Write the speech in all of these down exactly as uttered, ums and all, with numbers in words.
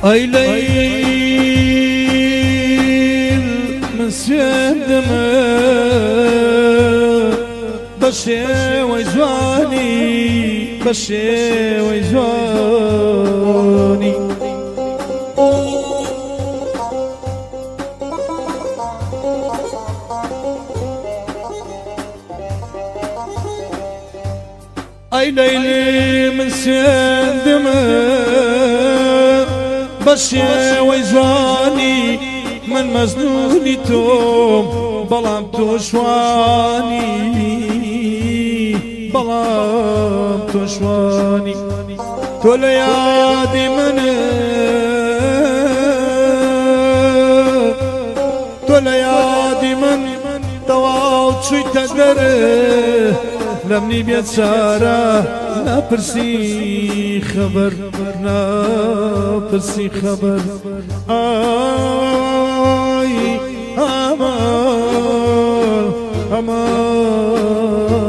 أي ليل من سيدمه بشي وجواني بشي وجواني أي ليل من سيدمه بشي وجواني من مزنوني توم بلام توشواني بلام توشواني توليادي من توليادي من تواو شوي تدره لمني بيت سارة لا برسي خبر لا برسي خبر آي أمان أمان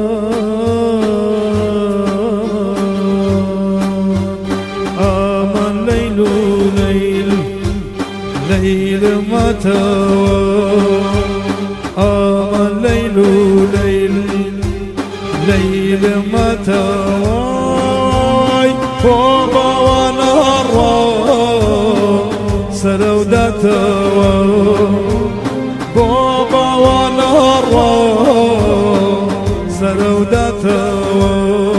أمان ليل ليل ليل ما توا أمان ليل ليل ليل ما تواي بابا ونهار سرودة توا بابا ونهار سرودة توا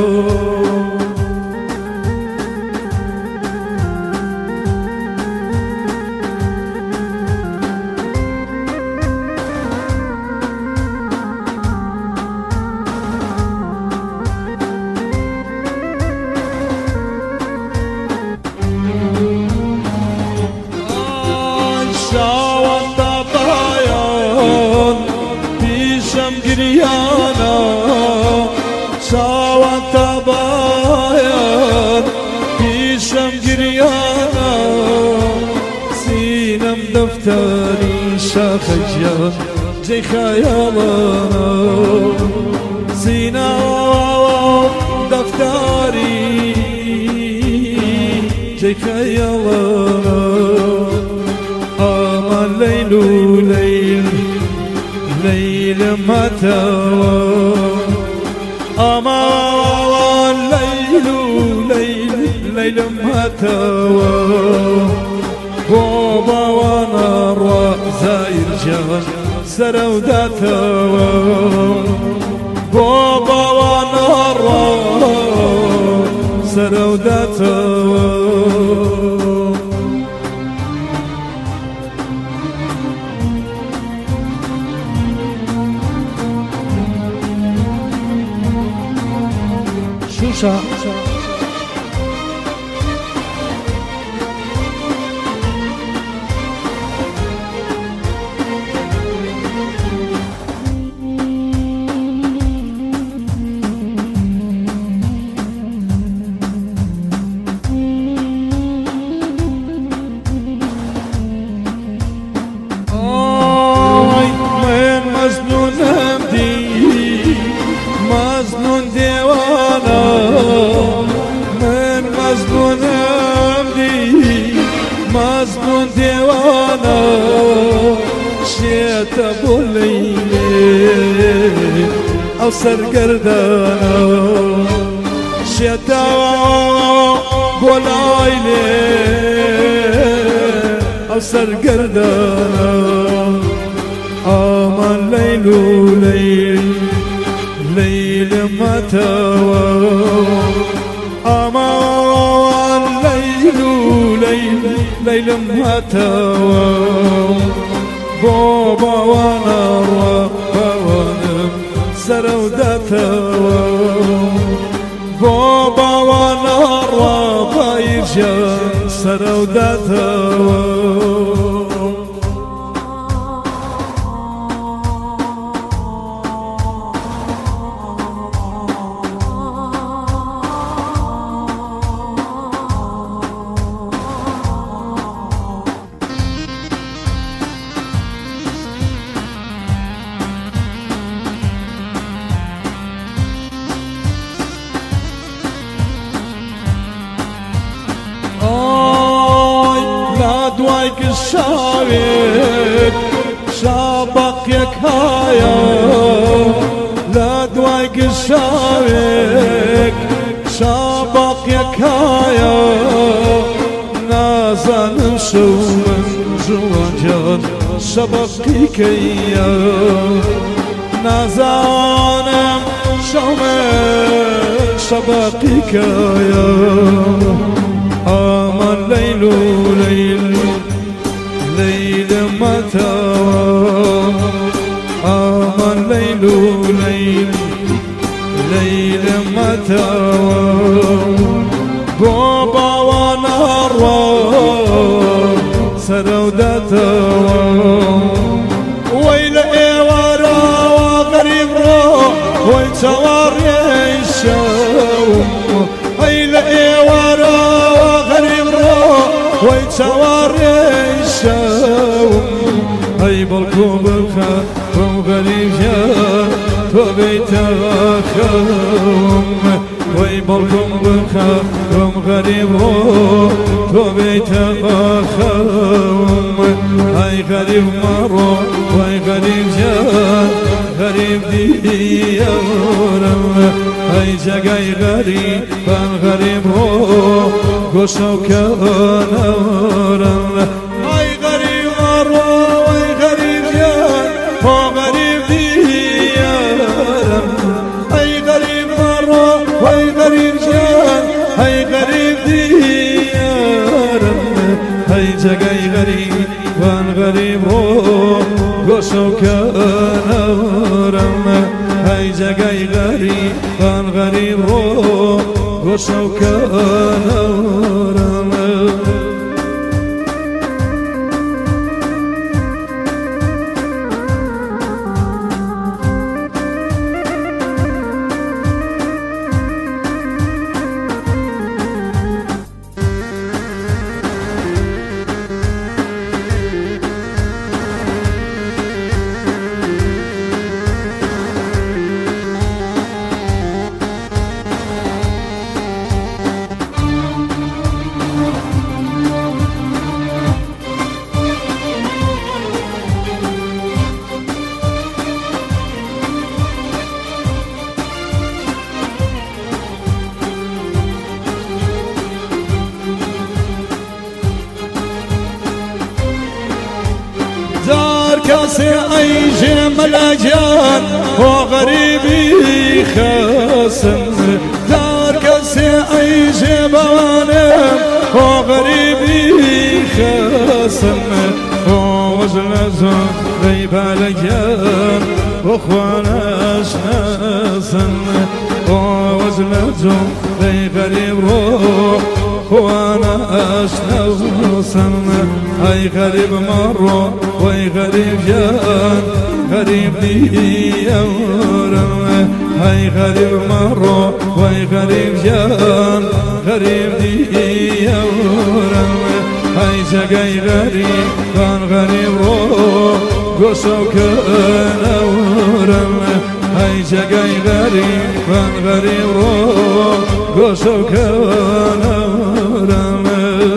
شاوان تبايان بيشم جريانا سينم دفتري شاخجيان جي خيالانا سينم دفتري جي خيالانا أمان ليل ليل ليل ما توا أمان ليل ليل ليل ما توا بابا ونار زاير جان سرودة توا بابا ونار سرودة توا شوشا آي من مجنونم دي مجنون ديوانا من مجنونم دي مجنون ديوانا شيت ابو ليلي او سرگردانا شيت ابو ليلي او سرگردانا آمان ليل ليل ليل ما توا أمان ليل ليل ليل ما توا بابا ونار ونم سرودة توا بابا ونار بايرجان سرودة توا دوای گشاوێک شابەقیەکایە لە دوای گشاوێک شابەقیەکایە نازانم شەو من جوانجان شەبەقیکەیە نازانم شەو من شەبەقیکەیە ئامان لەیل و لەیل لەیل مەتەوە ئامان لەیل و لەیل لەیل مەتەوە بۆ باوە ناڕوا سەرەودەتەوە وەی لە ئێوارەوە غەریب ڕۆ وەی چاوەڕێی شەوم وەی لە ئێوارەوە غەریب ڕۆ وەی چاوەڕێی شەوم ئەی بەڵکو بخە بەم غەریبیان تۆ بێیتەوە خەوم وەی بەڵکوم بخە بەم غەریب ڕۆ تۆ بێیتەوە خەوم ئەی غەریب مەڕۆ وەی غەریبیان غەریب دیەورم ئەی جەگەی غەریبان غەریب ڕۆ گۆشە و کەنەورم ئەی غەریب مەڕۆ وەی غەریبیان تۆ غەریب دیەرم ئەی غەریب مەڕۆ وەی غەریبیان ئەی غەریب دیەرم ئەی جەگەی غەریبان غەریب ڕۆ گۆشە و کەنەورم ئەی جەگەی غەریبان غەریب ڕۆ گۆشە و کەنەورم کەسێ ئەیژێ مەلاجان بۆ غەریبی خەسم دار کەسێ ئەیژێ بەوانم بۆ غەریبی خەسم بۆ وەزنە زۆرەی بالەگیان بۆ خوانەش نەسم بۆ وەزنە زۆرەی غەریب ڕۆ خوانەش نەوسم ئەی غەریب مەڕۆ وەی غەریبیان غەریب دیەورم ئەی غەریب مەڕۆ وەی غەریبیان غەریب دیەورم ئەی جەگەی غەریبان غەریب ڕۆ گۆشە و کەنەورم ئەی جەگەی غەریبان غەریب ڕۆ گۆشە و کەنەورم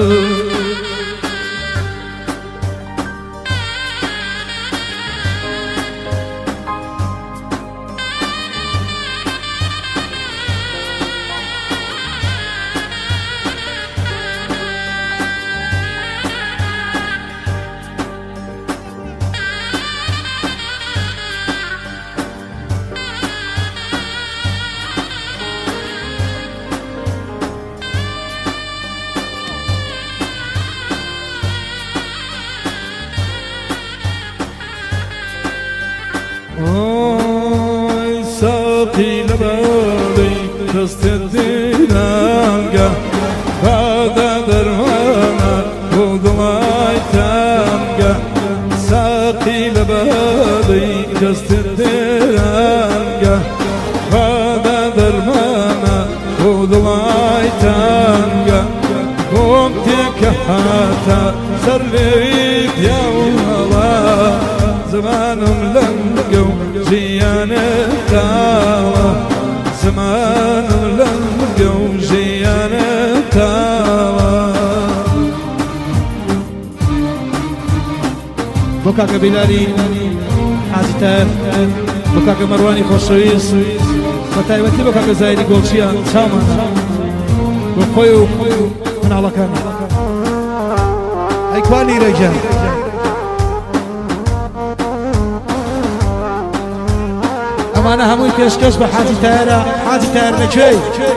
Oy saqi labadi kastedinanga Bada dermana budumay tanga Saqi labadi kastedinanga Bada dermana budumay tanga Kumteka hata sarleyip yavla Zamanım lengو جيان التاوى زمان لنقو جيان التاوى بۆ کاکە بیلاری حاجتەر بۆ کاکە مەڕوانی خۆشەویست بە تایبەتی بۆ کاکە زایری گۆڵچیان چاومانە بۆ خۆی و مناڵەکان ئەیکوانی ڕێگیان ئەمانە هەمووی پێشکەش بە حاجی تایرە حاجی تایر نەکوێی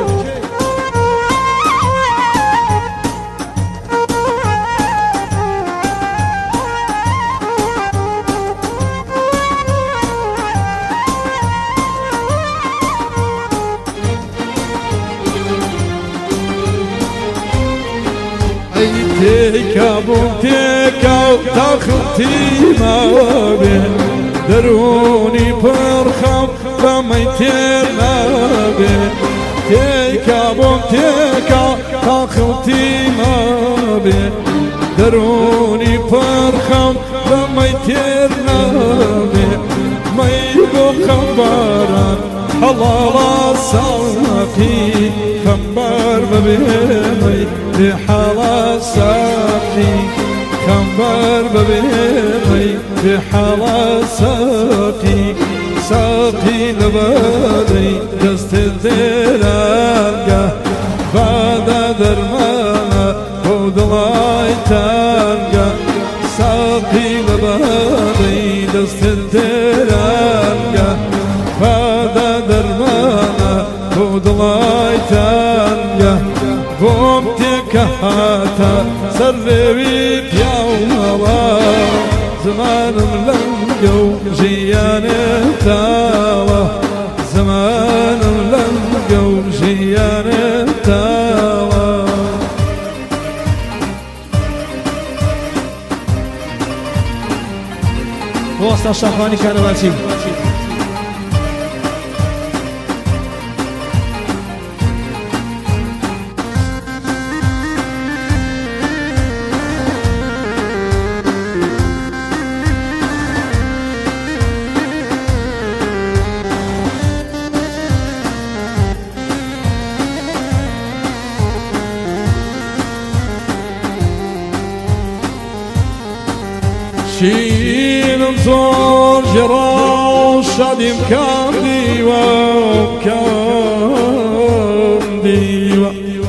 تێکا بووم تێکا و تاخڵتی ماوێ دەرونی پڕخەم بەمەی تێر نابێ تێکا بووم تێکا تاخڵتی مابێ دەرونی پڕخەم بەمەی تێر نابێ مەی بۆ خەمباران هەڵاڵا ساقی خەمبار بەبێ مەی بحالا ساقي كمبر ببيمي بحالا ساقي ساقي لبادي دست الدلالقة بعد درمانا ودلاي تانقة ساقي لبادي دست الدلالقة بعد درمانا ودلاي تانقة بوم تكهاتا سربي بيوموا زمان لنقو جيان تاوى زمان لنقو جيان تاوى وسط الشافعاني كان واتيم شيلم زور جراو شاديم كام ديوا كام ديوا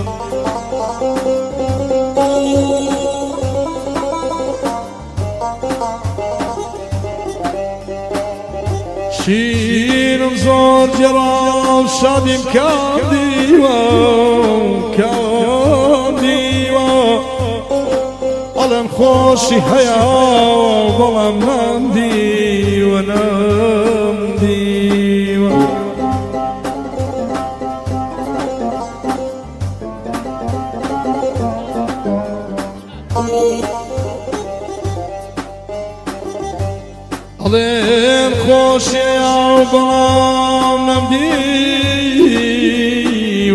شيلم زور جراو شاديم كام ديوا كام ديوا ألم خوشي هيا بلام نمدي ونمدي ألم خوشي هيا بلام نمدي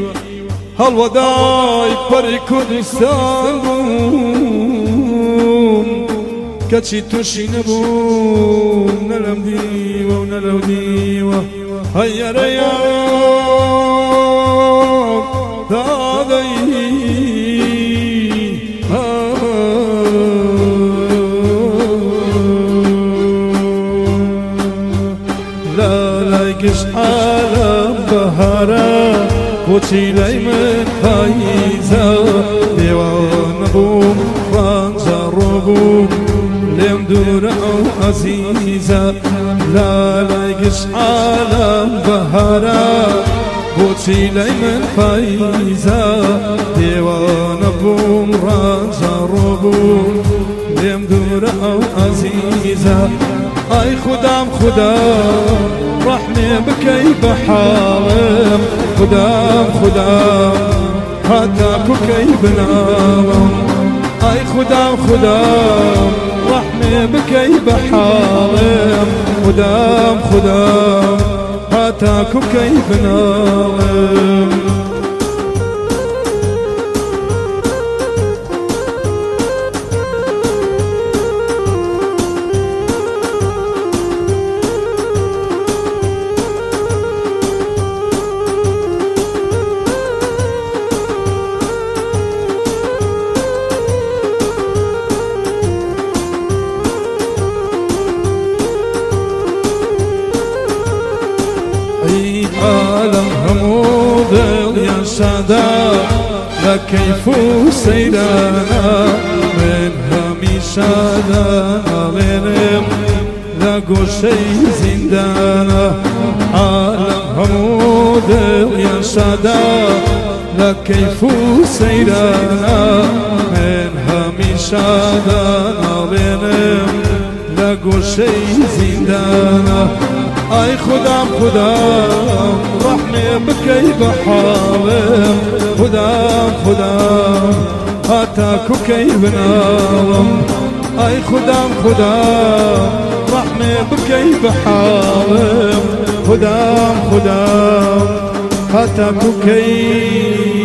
هالوداي بري كردستان كاتشي توشي نبوم نلم ديوة ونلو ديوة هيا رياض دادي لا لايقش عالم بهارا وتي ليمن فايزة ديوان بوم فانزربوم لم دور عزيزة لا لايقش عالم بهارا وتي ليمن فايزة ديوان بوم فانزربوم لم دور عزيزة اي خدام خدام رحمي بكي بحالم خدام خدام هاتاكو كي بنام اي خدام خدام رحمي بكي بحالم خدام خدام هاتاكو كي بنام شادا لكيف سيرانا من همي شادا لنم لقوشي زندانا عالم حمود يا شادا لكيف سيرانا من همي شادا لنم لقوشي زندانا اي خدام خدام رحمي بكي بحالم خدام خدام هاتاكو كي بنالم اي خدام خدام رحمي بكي بحالم خدام خدام هاتاكو كي